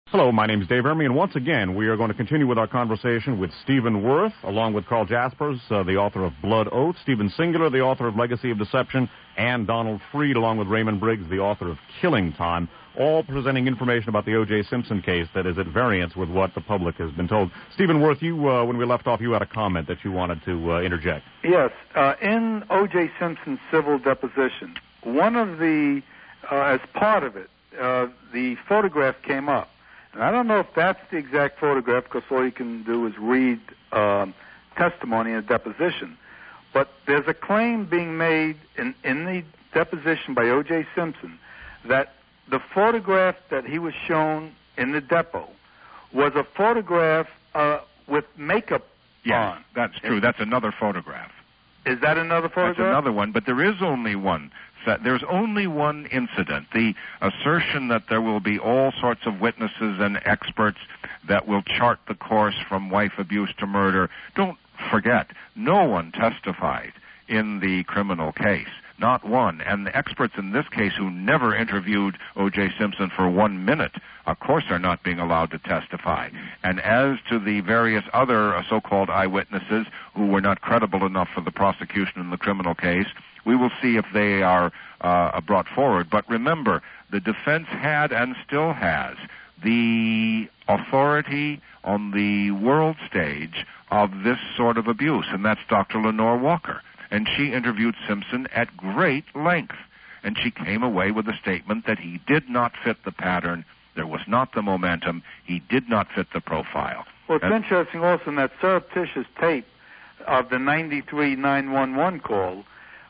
Hello, my name is Dave Ermey, and once again, we are going to continue with our conversation with Stephen Worth, along with Carl Jaspers, the author of Blood Oath, Stephen Singular, the author of Legacy of Deception, and Donald Freed, along with Raymond Briggs, the author of Killing Time, all presenting information about the O.J. Simpson case that is at variance with what the public has been told. Stephen Worth, you, when we left off, you had a comment that you wanted to interject. Yes. In O.J. Simpson's civil deposition, one of the, as part of it, the photograph came up. And I don't know if that's the exact photograph, because all you can do is read testimony in a deposition. But there's a claim being made in the deposition by O.J. Simpson that the photograph that he was shown in the depot was a photograph with makeup on. Yes, that's true. That's another photograph. Is that another photograph? That's another one, but there is only one. There's only one incident. The assertion that there will be all sorts of witnesses and experts that will chart the course from wife abuse to murder. Don't forget, no one testified in the criminal case. Not one. And the experts in this case who never interviewed O.J. Simpson for 1 minute, of course, are not being allowed to testify. And as to the various other so-called eyewitnesses who were not credible enough for the prosecution in the criminal case, we will see if they are brought forward. But remember, the defense had and still has the authority on the world stage of this sort of abuse, and that's Dr. Lenore Walker. And she interviewed Simpson at great length. And she came away with a statement that he did not fit the pattern. There was not the momentum. He did not fit the profile. Well, it's interesting also in that surreptitious tape of the 93 911 call,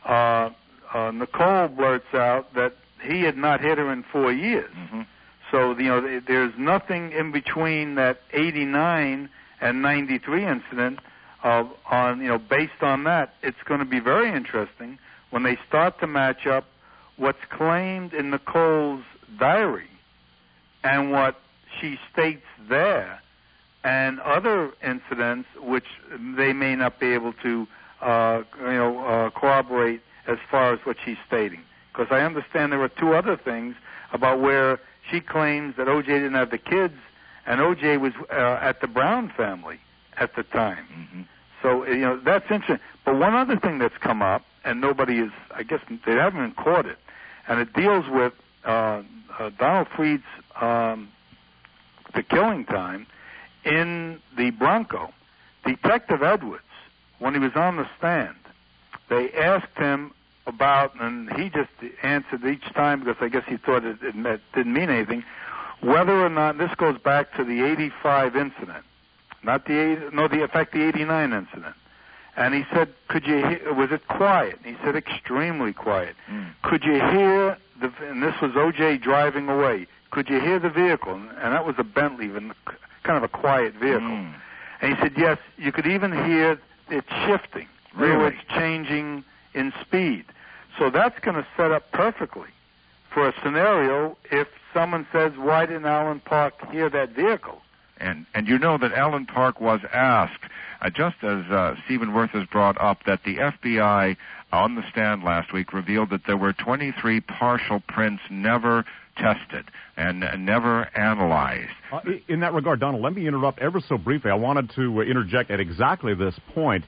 Nicole blurts out that he had not hit her in 4 years. Mm-hmm. So, there's nothing in between that 89 and 93 incident. Based on that, it's going to be very interesting when they start to match up what's claimed in Nicole's diary and what she states there, and other incidents which they may not be able to, corroborate as far as what she's stating. Because I understand there were two other things about where she claims that O.J. didn't have the kids, and O.J. was at the Brown family at the time. Mm-hmm. So, that's interesting. But one other thing that's come up, and nobody is, I guess they haven't even caught it, and it deals with Donald Freed's The Killing Time in the Bronco. Detective Edwards, when he was on the stand, they asked him about, and he just answered each time because I guess he thought it didn't mean anything, whether or not, this goes back to the 85 incident, not the 89 incident. And he said, was it quiet? And he said, extremely quiet. Could you hear, and this was O.J. driving away, could you hear the vehicle? And that was a Bentley, kind of a quiet vehicle. And he said, yes, you could even hear it shifting. Really? It's changing in speed. So that's going to set up perfectly for a scenario if someone says, why didn't Alan Park hear that vehicle? And you know that Alan Park was asked, just as Stephen Worth has brought up, that the FBI on the stand last week revealed that there were 23 partial prints never tested and never analyzed. In that regard, Donald, let me interrupt ever so briefly. I wanted to interject at exactly this point,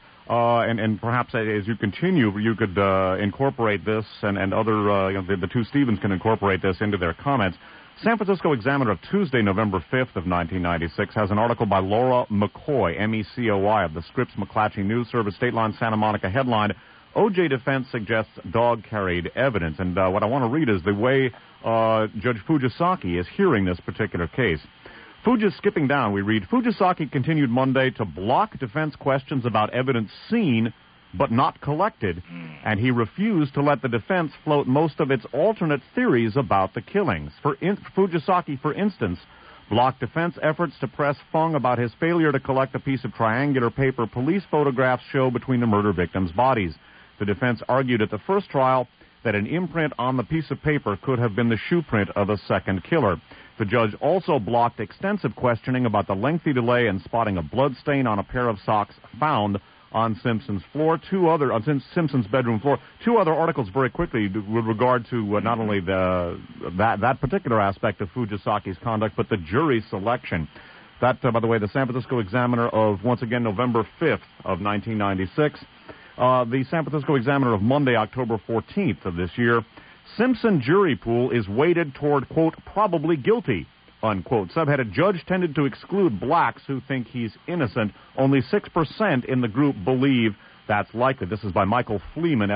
and perhaps as you continue, you could incorporate this, and other, the two Stephens can incorporate this into their comments. San Francisco Examiner of Tuesday, November 5th of 1996, has an article by Laura McCoy, M-E-C-O-Y, of the Scripps McClatchy News Service, State Line, Santa Monica, headline, O.J. defense suggests dog carried evidence. And what I want to read is the way Judge Fujisaki is hearing this particular case. Skipping down, we read, Fujisaki continued Monday to block defense questions about evidence seen but not collected, and he refused to let the defense float most of its alternate theories about the killings. Fujisaki, for instance, blocked defense efforts to press Fung about his failure to collect a piece of triangular paper police photographs show between the murder victims' bodies. The defense argued at the first trial that an imprint on the piece of paper could have been the shoe print of a second killer. The judge also blocked extensive questioning about the lengthy delay in spotting a blood stain on a pair of socks found on Simpson's floor, on Simpson's bedroom floor. Two other articles very quickly with regard to not only that particular aspect of Fujisaki's conduct, but the jury selection. That, by the way, the San Francisco Examiner of, once again, November 5th of 1996. The San Francisco Examiner of Monday, October 14th of this year. Simpson jury pool is weighted toward, quote, probably guilty, unquote. Subheaded, judge tended to exclude blacks who think he's innocent. Only 6% in the group believe that's likely. This is by Michael Fleeman,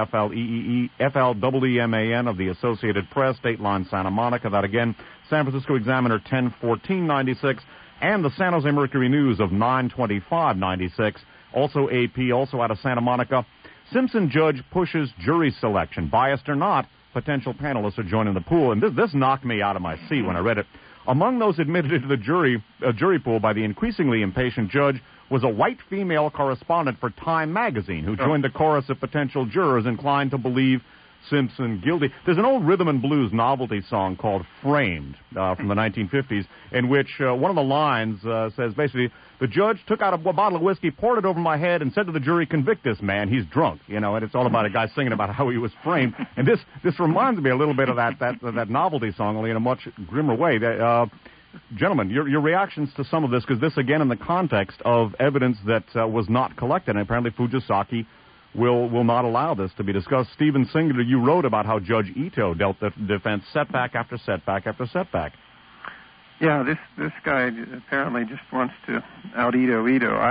F-L-E-E-M-A-N of the Associated Press, State Line, Santa Monica. That again, San Francisco Examiner 10/14/96, and the San Jose Mercury News of 9/25/96. Also AP, also out of Santa Monica. Simpson judge pushes jury selection. Biased or not, potential panelists are joining the pool. And this knocked me out of my seat when I read it. Among those admitted into the jury pool by the increasingly impatient judge was a white female correspondent for Time magazine who joined the chorus of potential jurors inclined to believe Simpson guilty. There's an old rhythm and blues novelty song called Framed from the 1950s in which one of the lines says basically, the judge took out a bottle of whiskey, poured it over my head, and said to the jury, convict this man, he's drunk. You know, and it's all about a guy singing about how he was framed. And this reminds me a little bit of that novelty song, only in a much grimmer way. Gentlemen, your reactions to some of this, because this, again, in the context of evidence that was not collected, and apparently Fujisaki will not allow this to be discussed. Stephen Singer, you wrote about how Judge Ito dealt the defense setback after setback after setback. Yeah, this guy apparently just wants to out-Ito.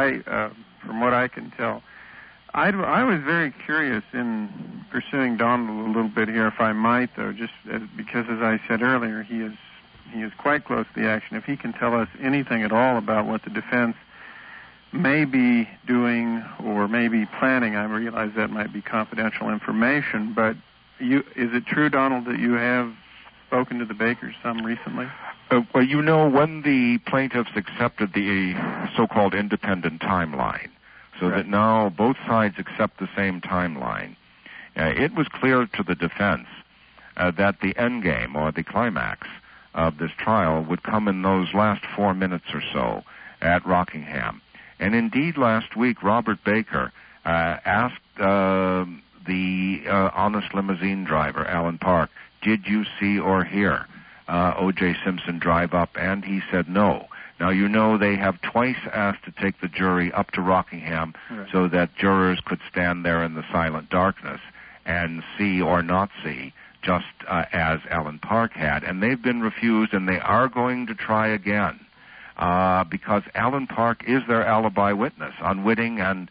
From what I can tell, I was very curious in pursuing Donald a little bit here, if I might, though, just because, as I said earlier, he is quite close to the action. If he can tell us anything at all about what the defense may be doing or may be planning, I realize that might be confidential information, but is it true, Donald, that you have spoken to the Bakers some recently? Well, you know, when the plaintiffs accepted the so-called independent timeline, so that now both sides accept the same timeline, it was clear to the defense that the end game or the climax of this trial would come in those last 4 minutes or so at Rockingham. And indeed, last week, Robert Baker asked the honest limousine driver, Alan Park, did you see or hear O.J. Simpson drive up? And he said no. Now, you know, they have twice asked to take the jury up to Rockingham so that jurors could stand there in the silent darkness and see or not see, just as Alan Park had. And they've been refused, and they are going to try again. Because Alan Park is their alibi witness, unwitting and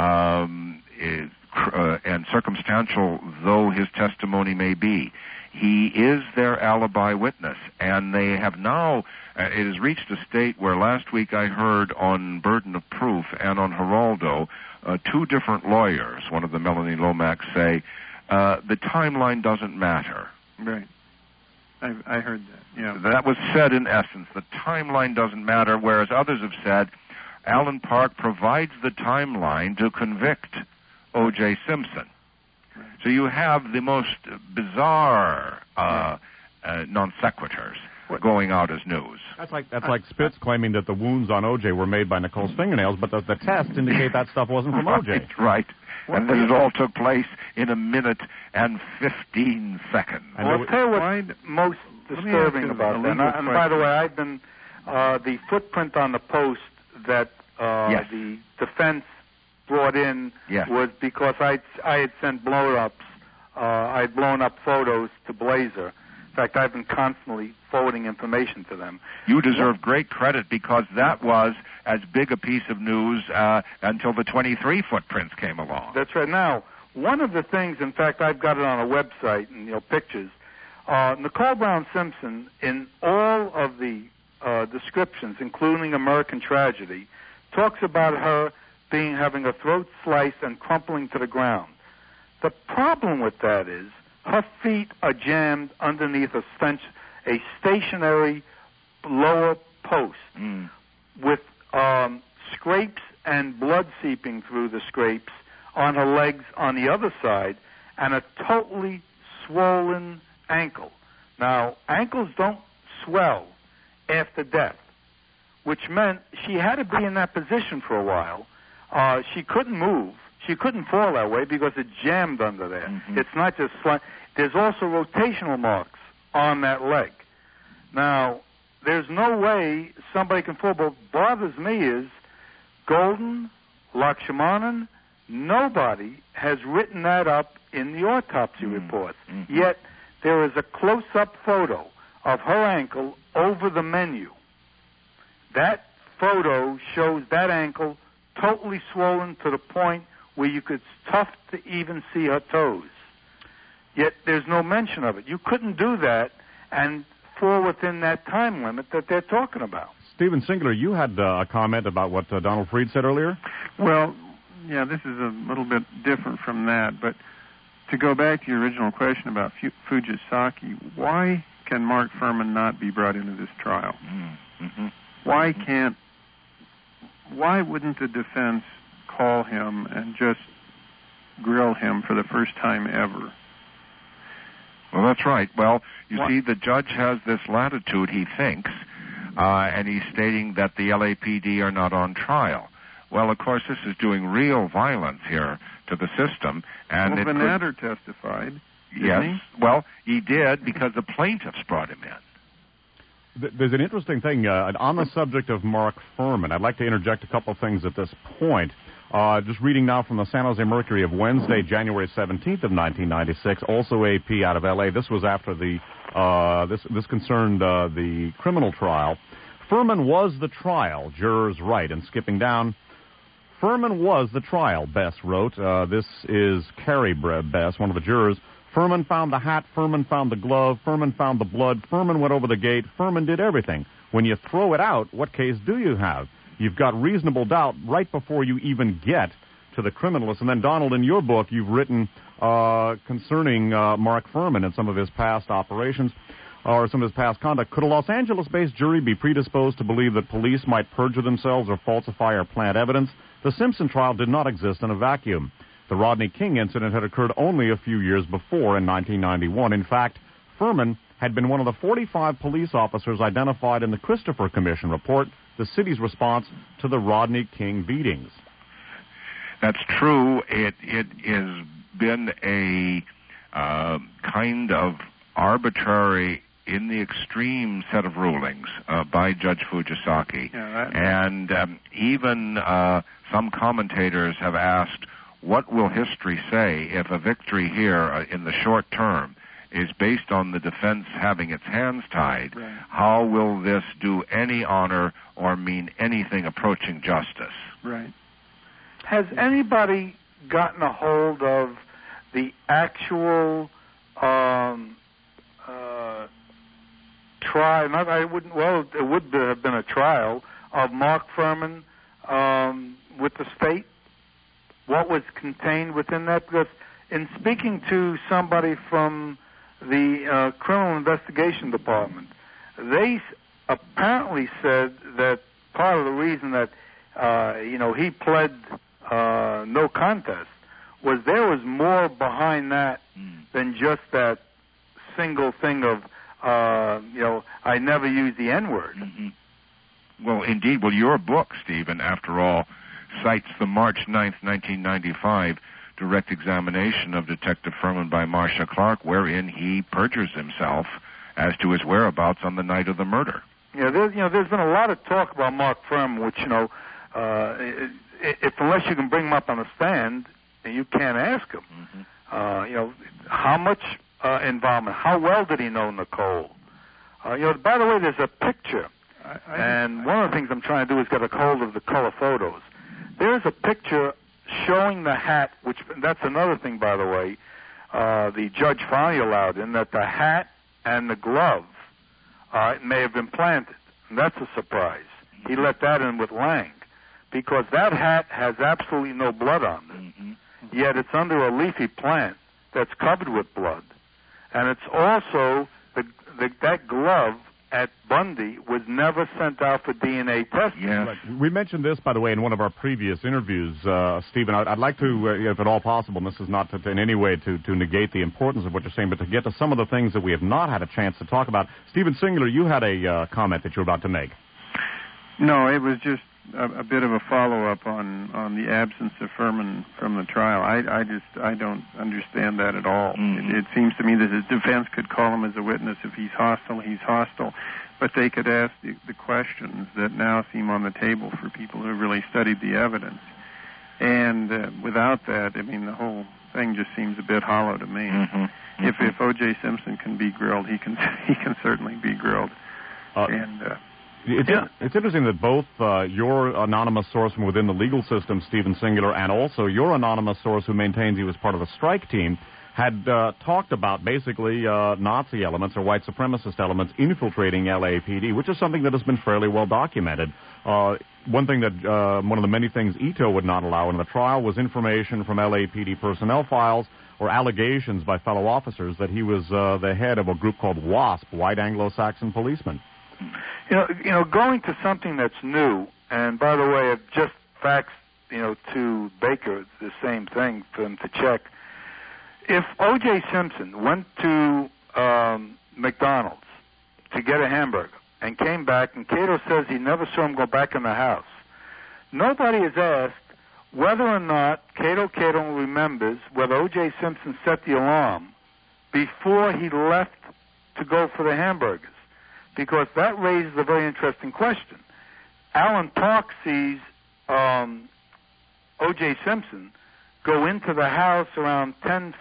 circumstantial though his testimony may be. He is their alibi witness, and they have now, it has reached a state where last week I heard on Burden of Proof and on Geraldo, two different lawyers, one of them Melanie Lomax, say, the timeline doesn't matter. Right. I heard that. Yeah. That was said in essence. The timeline doesn't matter, whereas others have said Alan Park provides the timeline to convict O.J. Simpson. Right. So you have the most bizarre non sequiturs going out as news. That's like Spitz claiming that the wounds on O.J. were made by Nicole's fingernails, but the tests indicate that stuff wasn't from O.J. Right. And that it all took place in 1 minute and 15 seconds. Well, I'll tell you what's most disturbing about that. And by the way, I've been the footprint on the post that the defense brought in was because I had sent blow-ups. I had blown up photos to Blazer. In fact, I've been constantly forwarding information to them. You deserve great credit because that was as big a piece of news until the 23 footprints came along. That's right. Now, one of the things, in fact, I've got it on a website and pictures. Nicole Brown Simpson, in all of the descriptions, including American Tragedy, talks about her having her throat sliced and crumpling to the ground. The problem with that is her feet are jammed underneath a stationary lower post with scrapes and blood seeping through the scrapes on her legs on the other side and a totally swollen ankle. Now, ankles don't swell after death, which meant she had to be in that position for a while. She couldn't move. she couldn't fall that way because it jammed under there. Mm-hmm. It's not just there's also rotational marks on that leg. Now, there's no way somebody can fall. But what bothers me is Golden, Lakshmanan, nobody has written that up in the autopsy report. Mm-hmm. Yet there is a close-up photo of her ankle over the menu. That photo shows that ankle totally swollen to the point where it's tough to even see her toes. Yet there's no mention of it. You couldn't do that and fall within that time limit that they're talking about. Stephen Singler, you had a comment about what Donald Freed said earlier? Well, yeah, this is a little bit different from that, but to go back to your original question about Fujisaki, why can Mark Fuhrman not be brought into this trial? Mm-hmm. Why wouldn't the defense call him and just grill him for the first time ever? Well, that's right. Well, you see, the judge has this latitude, he thinks, and he's stating that the LAPD are not on trial. Well, of course, this is doing real violence here to the system. And Van Natter testified. Yes. He? Well, he did because the plaintiffs brought him in. There's an interesting thing on the subject of Mark Fuhrman. I'd like to interject a couple of things at this point. Just reading now from the San Jose Mercury of Wednesday, January 17th of 1996, also AP out of L.A. This was after this concerned the criminal trial. Fuhrman was the trial, jurors write, and skipping down. Fuhrman was the trial, Bess wrote. This is Carrie Bess, one of the jurors. Fuhrman found the hat, Fuhrman found the glove, Fuhrman found the blood, Fuhrman went over the gate, Fuhrman did everything. When you throw it out, what case do you have? You've got reasonable doubt right before you even get to the criminalist. And then, Donald, in your book, you've written concerning Mark Fuhrman and some of his past operations or some of his past conduct. Could a Los Angeles-based jury be predisposed to believe that police might perjure themselves or falsify or plant evidence? The Simpson trial did not exist in a vacuum. The Rodney King incident had occurred only a few years before in 1991. In fact, Fuhrman had been one of the 45 police officers identified in the Christopher Commission report, the city's response to the Rodney King beatings. That's true. It has been a kind of arbitrary, in the extreme set of rulings by Judge Fujisaki. And even some commentators have asked, what will history say if a victory here in the short term is based on the defense having its hands tied? Right. How will this do any honor or mean anything approaching justice? Right. Has anybody gotten a hold of the actual trial? It would have been a trial of Mark Fuhrman with the state. What was contained within that? Because in speaking to somebody from the Criminal Investigation Department, they apparently said that part of the reason that he pled no contest was there was more behind that than just that single thing of I never use the N-word. Mm-hmm. Well, indeed. Well, your book, Stephen, after all, cites the March 9th, 1995 direct examination of Detective Fuhrman by Marcia Clark, wherein he perjures himself as to his whereabouts on the night of the murder. Yeah, there's been a lot of talk about Mark Fuhrman, which if unless you can bring him up on a stand, you can't ask him. Mm-hmm. How much involvement? How well did he know Nicole? By the way, there's a picture, and one of the things I'm trying to do is get a hold of the color photos. There's a picture showing the hat, which that's another thing, by the way, the judge finally allowed in, that the hat and the glove may have been planted. And that's a surprise. He let that in with Lang, because that hat has absolutely no blood on it, yet it's under a leafy plant that's covered with blood. And it's also, that glove at Bundy was never sent out for DNA testing. Yes. Right. We mentioned this, by the way, in one of our previous interviews, Stephen. I'd like to, if at all possible, and this is not in any way to negate the importance of what you're saying, but to get to some of the things that we have not had a chance to talk about. Stephen Singler, you had a comment that you were about to make. No, it was just a bit of a follow-up on the absence of Furman from the trial. I don't understand that at all. Mm-hmm. It seems to me that the defense could call him as a witness. If he's hostile. But they could ask the questions that now seem on the table for people who really studied the evidence. And without that, I mean, the whole thing just seems a bit hollow to me. Mm-hmm. If O.J. Simpson can be grilled, he can certainly be grilled. It's interesting that both your anonymous source from within the legal system, Stephen Singular, and also your anonymous source who maintains he was part of the strike team, had talked about basically Nazi elements or white supremacist elements infiltrating LAPD, which is something that has been fairly well documented. One thing that one of the many things Ito would not allow in the trial was information from LAPD personnel files or allegations by fellow officers that he was the head of a group called WASP, White Anglo-Saxon Policemen. You know, going to something that's new, and by the way, I've just faxed, to Baker the same thing for him to check. If O.J. Simpson went to McDonald's to get a hamburger and came back, and Cato says he never saw him go back in the house, nobody has asked whether or not Cato remembers whether O.J. Simpson set the alarm before he left to go for the hamburgers, because that raises a very interesting question. Alan Park sees O.J. Simpson go into the house around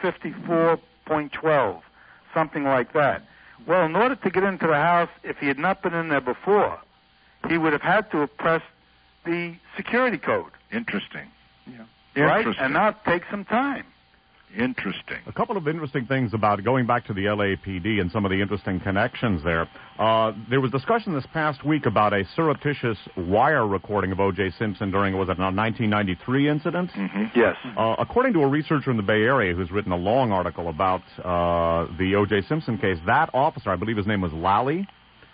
10:54.12, something like that. Well, in order to get into the house, if he had not been in there before, he would have had to have pressed the security code. Interesting. Yeah. Right? Interesting. And now take some time. Interesting. A couple of interesting things about going back to the LAPD and some of the interesting connections there. There was discussion this past week about a surreptitious wire recording of O.J. Simpson during, was it a 1993 incident? Mm-hmm. Yes. According to a researcher in the Bay Area who's written a long article about the O.J. Simpson case, that officer, I believe his name was Lally,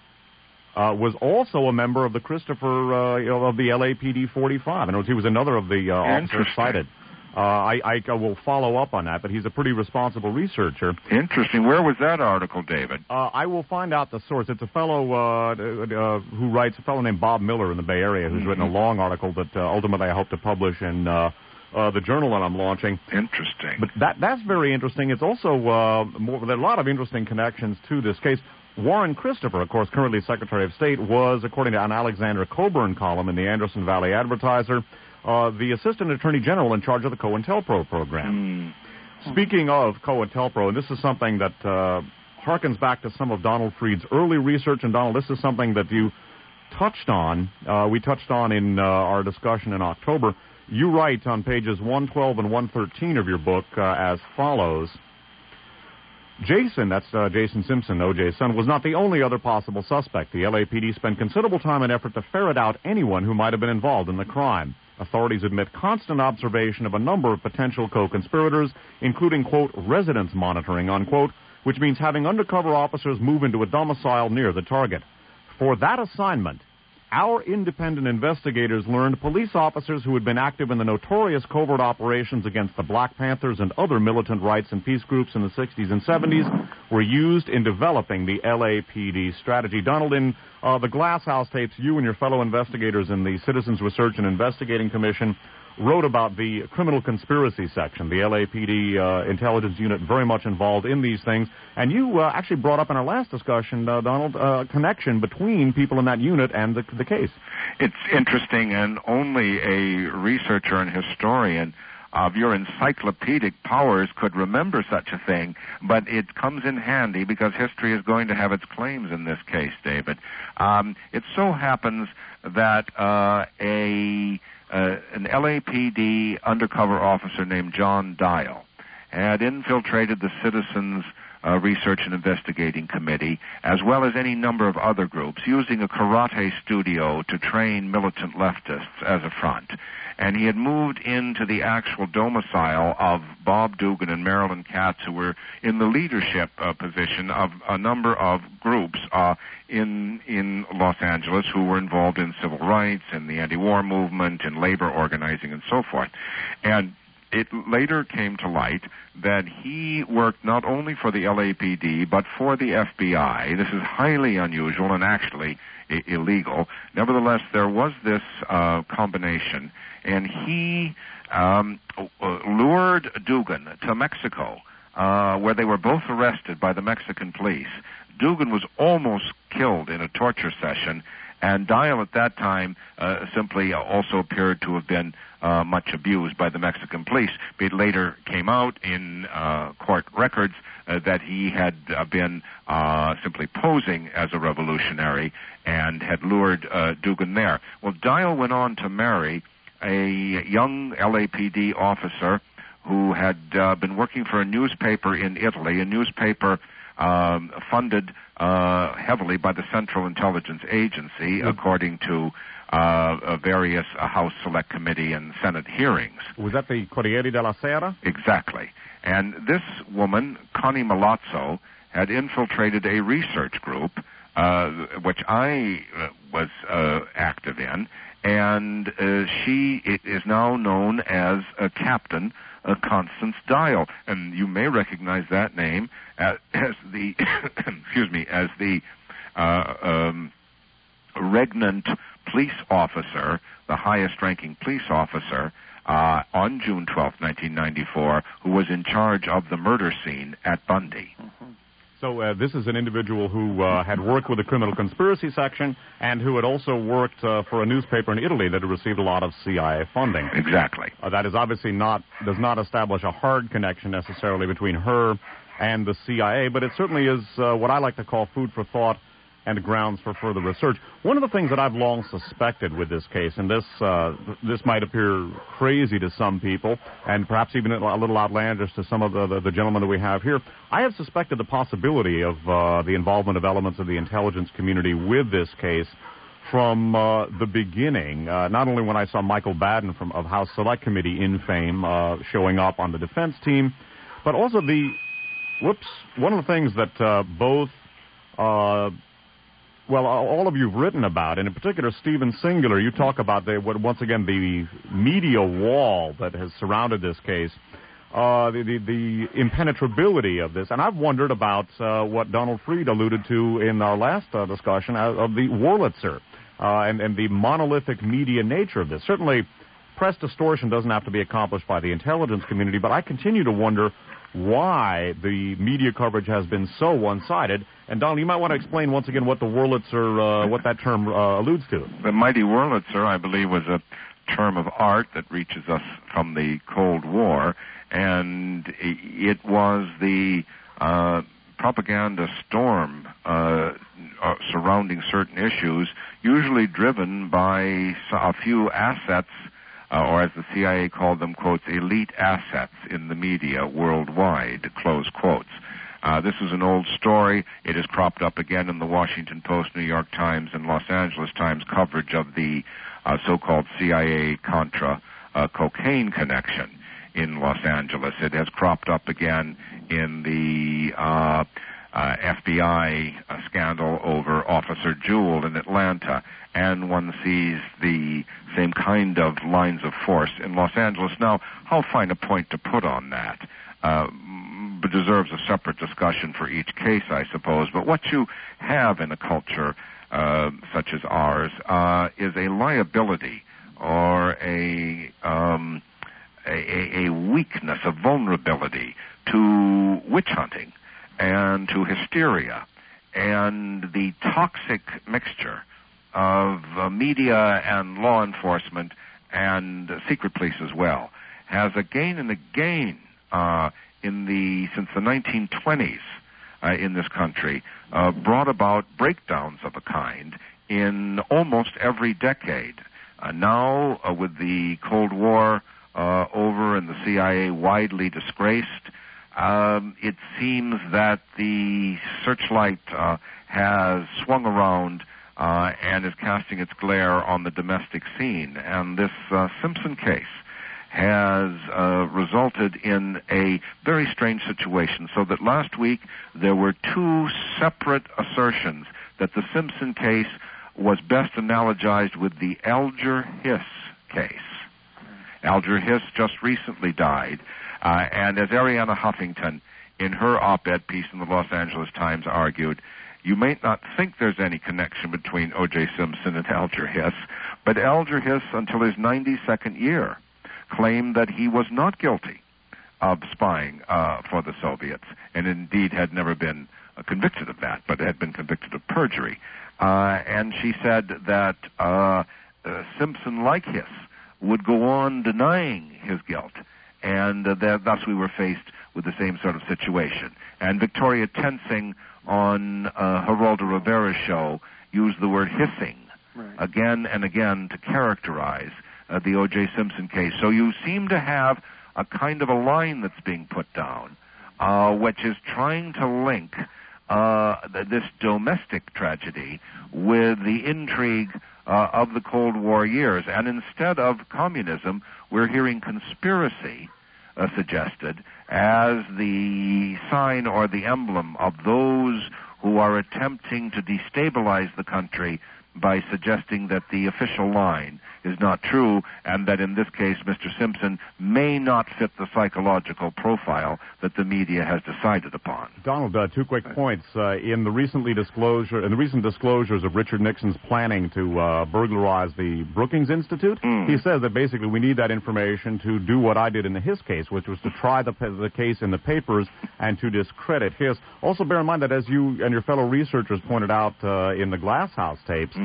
was also a member of the Christopher, of the LAPD 45. In other words, he was another of the officers cited. I will follow up on that, but he's a pretty responsible researcher. Interesting. Where was that article, David? I will find out the source. It's a fellow who writes, a fellow named Bob Miller in the Bay Area, who's written a long article that ultimately I hope to publish in the journal that I'm launching. Interesting. But that's very interesting. It's also there are a lot of interesting connections to this case. Warren Christopher, of course, currently Secretary of State, was, according to an Alexander Coburn column in the Anderson Valley Advertiser, the Assistant Attorney General in charge of the COINTELPRO program. Speaking of COINTELPRO, and this is something that harkens back to some of Donald Fried's early research, and Donald, this is something that you touched on. We touched on in our discussion in October. You write on pages 112 and 113 of your book as follows. Jason, that's Jason Simpson, O.J.'s son, was not the only other possible suspect. The LAPD spent considerable time and effort to ferret out anyone who might have been involved in the crime. Authorities admit constant observation of a number of potential co-conspirators, including, quote, residence monitoring, unquote, which means having undercover officers move into a domicile near the target. For that assignment, our independent investigators learned police officers who had been active in the notorious covert operations against the Black Panthers and other militant rights and peace groups in the 60s and 70s were used in developing the LAPD strategy. Donald, in the Glass House tapes, you and your fellow investigators in the Citizens Research and Investigating Commission wrote about the criminal conspiracy section, the LAPD intelligence unit very much involved in these things. And you actually brought up in our last discussion, Donald, a connection between people in that unit and the case. It's interesting, and only a researcher and historian of your encyclopedic powers could remember such a thing, but it comes in handy because history is going to have its claims in this case, David. It so happens that an LAPD undercover officer named John Dial had infiltrated the Citizens Research and Investigating Committee, as well as any number of other groups, using a karate studio to train militant leftists as a front. And he had moved into the actual domicile of Bob Dugan and Marilyn Katz, who were in the leadership position of a number of groups in Los Angeles who were involved in civil rights and the anti-war movement and labor organizing and so forth. And it later came to light that he worked not only for the LAPD but for the FBI. This is highly unusual and actually illegal. Nevertheless, there was this combination, and he lured Dugan to Mexico, where they were both arrested by the Mexican police. Dugan was almost killed in a torture session, and Dial at that time simply also appeared to have been much abused by the Mexican police. It later came out in court records that he had been simply posing as a revolutionary and had lured Dugan there. Well, Dial went on to marry a young LAPD officer who had been working for a newspaper in Italy, a newspaper funded heavily by the Central Intelligence Agency, according to various House Select Committee and Senate hearings. Was that the Corriere della Sera? Exactly. And this woman, Connie Milazzo, had infiltrated a research group, which I was active in, and she is now known as Captain Constance Dial, and you may recognize that name as the as the regnant police officer, the highest-ranking police officer on June 12, 1994, who was in charge of the murder scene at Bundy. Mm-hmm. So this is an individual who had worked with the criminal conspiracy section and who had also worked for a newspaper in Italy that had received a lot of CIA funding. Exactly. That is obviously does not establish a hard connection necessarily between her and the CIA, but it certainly is what I like to call food for thought and grounds for further research. One of the things that I've long suspected with this case, and this might appear crazy to some people, and perhaps even a little outlandish to some of the gentlemen that we have here, I have suspected the possibility of the involvement of elements of the intelligence community with this case from the beginning. Not only when I saw Michael Baden of House Select Committee in fame showing up on the defense team, but also one of the things that both all of you have written about, and in particular Stephen Singular, you talk about once again the media wall that has surrounded this case, the impenetrability of this. And I've wondered about what Donald Freed alluded to in our last discussion of the Wurlitzer and the monolithic media nature of this. Certainly, press distortion doesn't have to be accomplished by the intelligence community, but I continue to wonder why the media coverage has been so one-sided. And, Donald, you might want to explain once again what the Wurlitzer, what that term alludes to. The mighty Wurlitzer, I believe, was a term of art that reaches us from the Cold War, and it was the propaganda storm surrounding certain issues, usually driven by a few assets, or as the CIA called them, quotes, elite assets in the media worldwide, close quotes. This is an old story. It has cropped up again in the Washington Post, New York Times, and Los Angeles Times coverage of the so-called CIA-Contra cocaine connection in Los Angeles. It has cropped up again in the FBI scandal over Officer Jewell in Atlanta, and one sees the same kind of lines of force in Los Angeles. Now, how fine a point to put on that deserves a separate discussion for each case, I suppose. But what you have in a culture such as ours is a liability or a weakness, a vulnerability to witch hunting and to hysteria, and the toxic mixture of media and law enforcement and secret police as well has again and again since the 1920s in this country brought about breakdowns of a kind in almost every decade. Now, with the Cold War over and the CIA widely disgraced, it seems that the searchlight has swung around and is casting its glare on the domestic scene. And this Simpson case has resulted in a very strange situation, so that last week there were two separate assertions that the Simpson case was best analogized with the Alger Hiss case. Alger Hiss just recently died, and as Arianna Huffington, in her op-ed piece in the Los Angeles Times, argued, you may not think there's any connection between O.J. Simpson and Alger Hiss, but Alger Hiss, until his 92nd year, claimed that he was not guilty of spying for the Soviets, and indeed had never been convicted of that, but had been convicted of perjury. And she said that Simpson, like Hiss, would go on denying his guilt, and thus we were faced with the same sort of situation. And Victoria Tensing on Geraldo Rivera's show used the word hissing again and again to characterize the O.J. Simpson case. So you seem to have a kind of a line that's being put down, which is trying to link this domestic tragedy with the intrigue of the Cold War years. And instead of communism, we're hearing conspiracy suggested as the sign or the emblem of those who are attempting to destabilize the country by suggesting that the official line is not true, and that in this case Mr. Simpson may not fit the psychological profile that the media has decided upon. Donald, two quick points. In the recent disclosures of Richard Nixon's planning to burglarize the Brookings Institute, he says that basically we need that information to do what I did in the Hiss case, which was to try the case in the papers and to discredit Hiss. Also bear in mind that, as you and your fellow researchers pointed out in the Glass House tapes,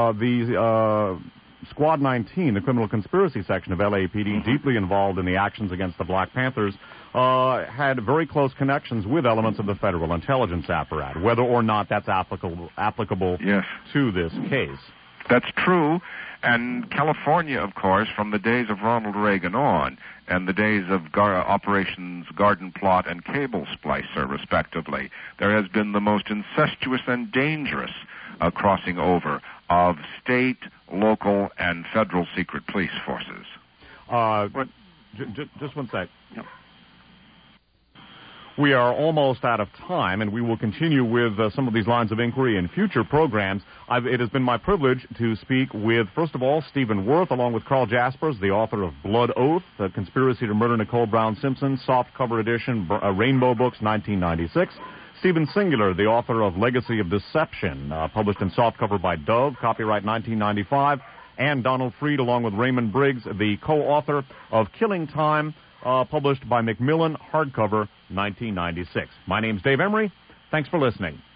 the Squad 19, the criminal conspiracy section of LAPD, deeply involved in the actions against the Black Panthers, had very close connections with elements of the federal intelligence apparatus, whether or not that's applicable to this case. That's true. And California, of course, from the days of Ronald Reagan on, and the days of Operations Garden Plot and Cable Splicer, respectively, there has been the most incestuous and dangerous crossing over of state, local, and federal secret police forces. Just one sec. Yep. We are almost out of time, and we will continue with some of these lines of inquiry in future programs. It has been my privilege to speak with, first of all, Stephen Worth, along with Carl Jaspers, the author of Blood Oath, The Conspiracy to Murder Nicole Brown Simpson, softcover edition, Rainbow Books, 1996. Stephen Singular, the author of Legacy of Deception, published in softcover by Dove, copyright 1995. And Donald Freed, along with Raymond Briggs, the co-author of Killing Time, published by Macmillan, hardcover, 1996. My name's Dave Emery. Thanks for listening.